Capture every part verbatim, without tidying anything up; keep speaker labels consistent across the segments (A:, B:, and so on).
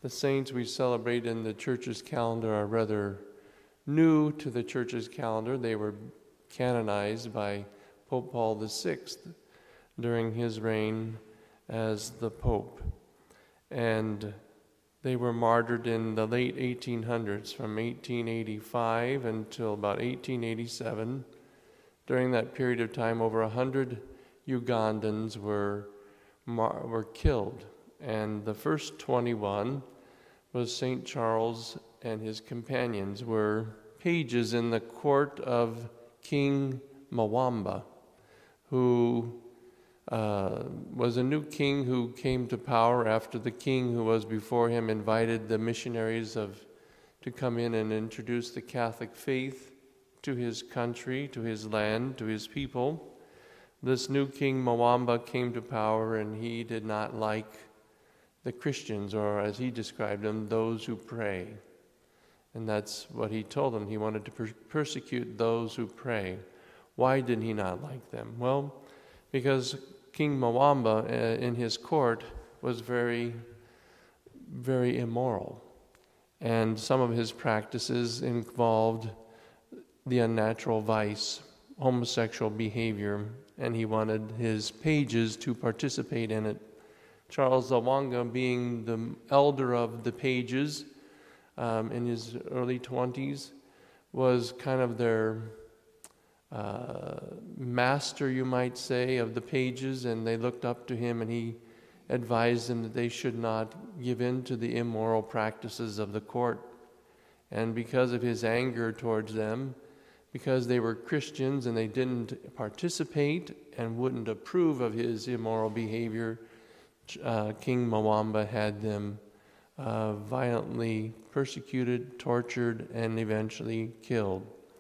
A: The saints we celebrate in the church's calendar are rather new to the church's calendar. They were canonized by Pope Paul the Sixth during his reign as the Pope. And they were martyred in the late eighteen hundreds, from eighteen eighty-five until about eighteen eighty-seven. During that period of time, over one hundred Ugandans were, mar- were killed. And the first twenty-one was Saint Charles and his companions, were pages in the court of King Mwamba, who uh, was a new king who came to power after the king who was before him invited the missionaries of to come in and introduce the Catholic faith to his country, to his land, to his people. This new king Mwamba came to power, and he did not like the Christians, or as he described them, those who pray. And that's what he told them. He wanted to per- persecute those who pray. Why did he not like them? Well, because King Mwamba uh, in his court was very, very immoral. And some of his practices involved the unnatural vice, homosexual behavior, and he wanted his pages to participate in it. Charles Lwanga, being the elder of the pages um, in his early twenties, was kind of their uh, master, you might say, of the pages, and they looked up to him, and he advised them that they should not give in to the immoral practices of the court. And because of his anger towards them, because they were Christians and they didn't participate and wouldn't approve of his immoral behavior, Uh, King Mwamba had them uh, violently persecuted, tortured, and eventually killed.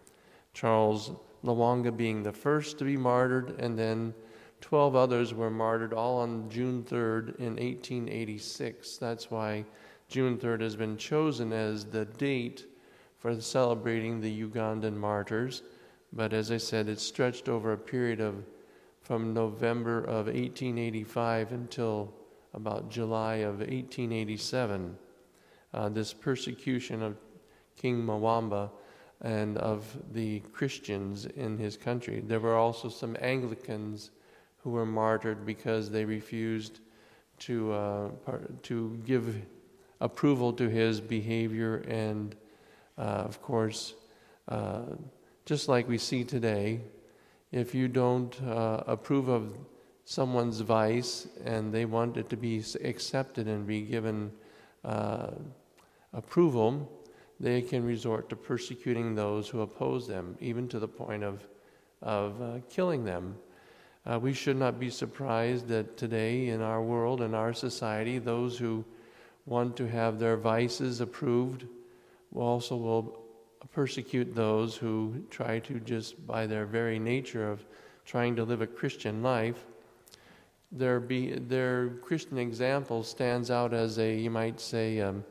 A: Charles Lwanga being the first to be martyred, and then twelve others were martyred, all on June third in eighteen eighty-six. That's why June third has been chosen as the date for celebrating the Ugandan martyrs. But as I said, it's stretched over a period of from November of eighteen eighty-five until about July of eighteen eighty-seven, uh, this persecution of King Mwamba and of the Christians in his country. There were also some Anglicans who were martyred because they refused to uh, part, to give approval to his behavior, and uh, of course, uh, just like we see today, if you don't uh, approve of someone's vice and they want it to be accepted and be given uh, approval, they can resort to persecuting those who oppose them, even to the point of, of uh, killing them. Uh, we should not be surprised that today in our world, in our society, those who want to have their vices approved also will persecute those who try to, just by their very nature of trying to live a Christian life, their be their Christian example stands out as a, you might say, um,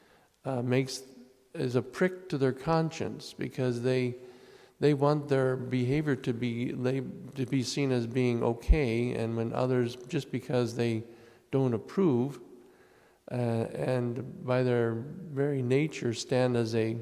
A: uh, makes as a prick to their conscience, because they they want their behavior to be to be seen as being okay, and when others, just because they don't approve, uh, and by their very nature stand as a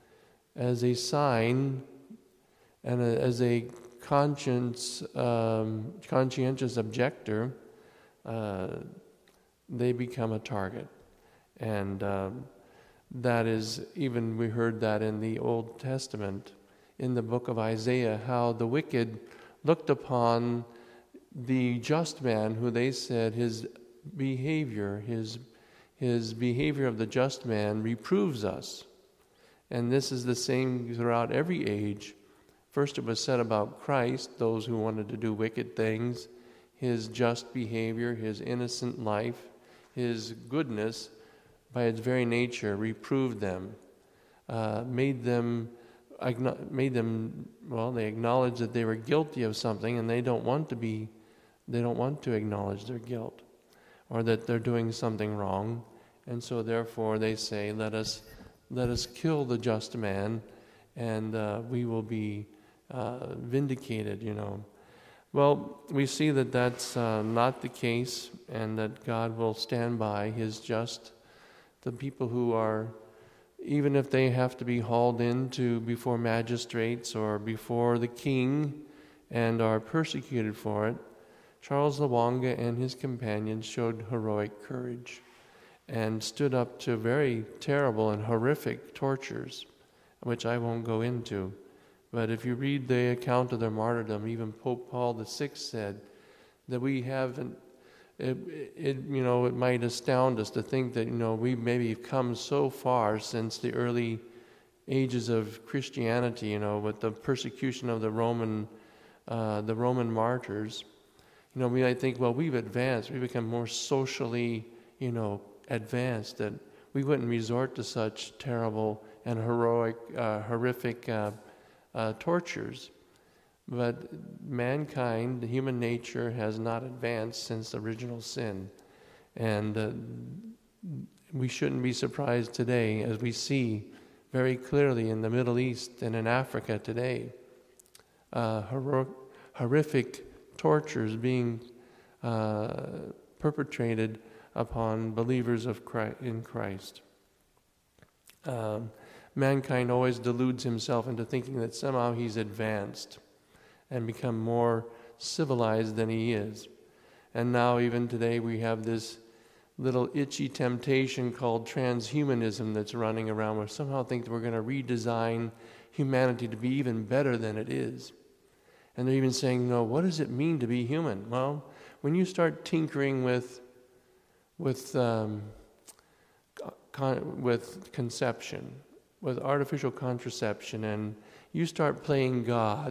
A: as a sign and a, as a conscience um, conscientious objector, uh, they become a target. And um, that is, even we heard that in the Old Testament, in the book of Isaiah, how the wicked looked upon the just man, who they said his behavior, his his behavior of the just man reproves us. And this is the same throughout every age. First it was said about Christ, those who wanted to do wicked things, his just behavior, his innocent life, his goodness, by its very nature, reproved them, uh, made them, made them, well, they acknowledged that they were guilty of something, and they don't want to be, they don't want to acknowledge their guilt, or that they're doing something wrong, and so therefore they say, let us, let us kill the just man, and uh, we will be uh, vindicated, you know. Well, we see that that's uh, not the case, and that God will stand by his just the people who are, even if they have to be hauled into before magistrates or before the king and are persecuted for it, Charles Lwanga and his companions showed heroic courage and stood up to very terrible and horrific tortures, which I won't go into. But if you read the account of their martyrdom, even Pope Paul the Sixth said that we haven't, it, it, you know, it might astound us to think that, you know, we maybe have come so far since the early ages of Christianity, you know, with the persecution of the Roman, uh, the Roman martyrs. You know, we might think, well, we've advanced, we've become more socially, you know, advanced, that we wouldn't resort to such terrible and heroic, uh, horrific uh, uh, tortures. But mankind, human nature, has not advanced since original sin. And uh, we shouldn't be surprised today, as we see very clearly in the Middle East and in Africa today, uh, hor- horrific tortures being uh, perpetrated upon believers of Christ, in Christ. Um, mankind always deludes himself into thinking that somehow he's advanced and become more civilized than he is. And now even today we have this little itchy temptation called transhumanism that's running around, where somehow think that we're going to redesign humanity to be even better than it is. And they're even saying, no, what does it mean to be human? Well, when you start tinkering with with um, con- with conception, with artificial contraception, and you start playing God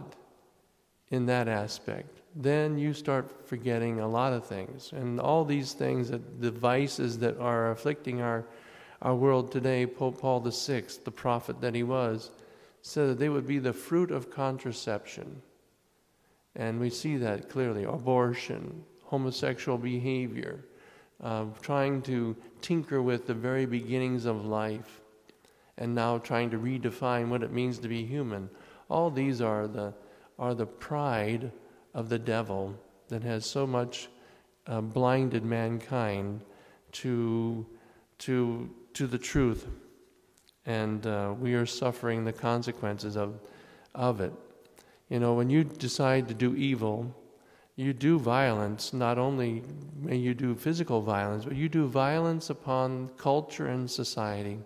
A: in that aspect, then you start forgetting a lot of things. And all these things, that the vices that are afflicting our, our world today, Pope Paul the Sixth, the prophet that he was, said that they would be the fruit of contraception. And we see that clearly. Abortion, homosexual behavior, uh, trying to tinker with the very beginnings of life, and now trying to redefine what it means to be human. All these are the are the pride of the devil that has so much uh, blinded mankind to to to the truth, and uh, we are suffering the consequences of of it. You know, when you decide to do evil, you do violence. Not only may you do physical violence, but you do violence upon culture and society.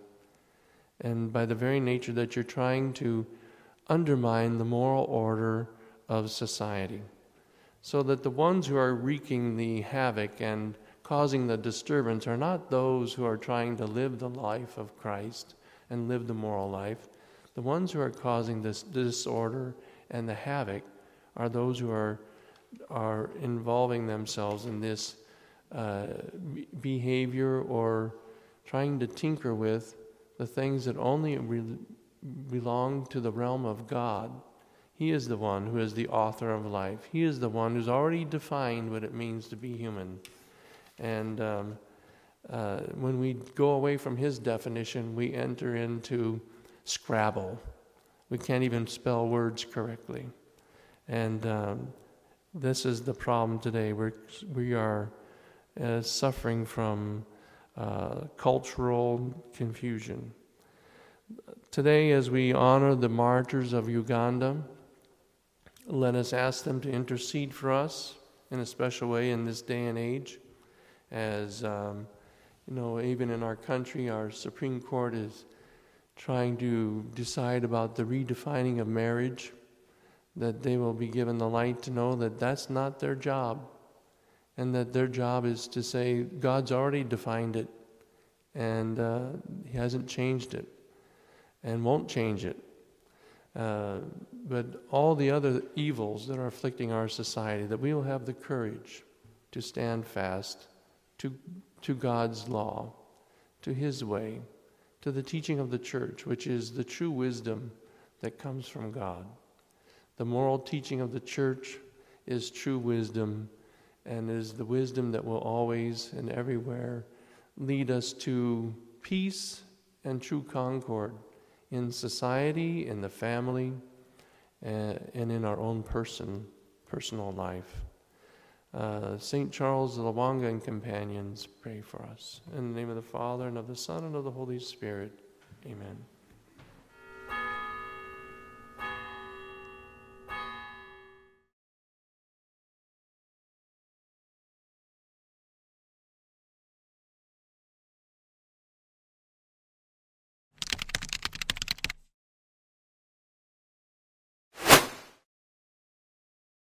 A: And by the very nature that you're trying to undermine the moral order of society, so that the ones who are wreaking the havoc and causing the disturbance are not those who are trying to live the life of Christ and live the moral life. The ones who are causing this disorder and the havoc are those who are are involving themselves in this uh, behavior, or trying to tinker with the things that only re- belong to the realm of God. He is the one who is the author of life. He is the one who's already defined what it means to be human. And um, uh, when we go away from his definition, we enter into Scrabble. We can't even spell words correctly. And um, this is the problem today. We're, we are uh, suffering from uh, cultural confusion. Today, as we honor the martyrs of Uganda, let us ask them to intercede for us in a special way in this day and age. As um, you know, even in our country, our Supreme Court is trying to decide about the redefining of marriage, that they will be given the light to know that that's not their job, and that their job is to say God's already defined it, and uh, he hasn't changed it and won't change it. Uh, but all the other evils that are afflicting our society, that we will have the courage to stand fast to, to God's law, to his way, to the teaching of the church, which is the true wisdom that comes from God. The moral teaching of the church is true wisdom, and is the wisdom that will always and everywhere lead us to peace and true concord in society, in the family, uh, and in our own person, personal life. Uh, Saint Charles of Lwanga and companions, pray for us. In the name of the Father, and of the Son, and of the Holy Spirit. Amen.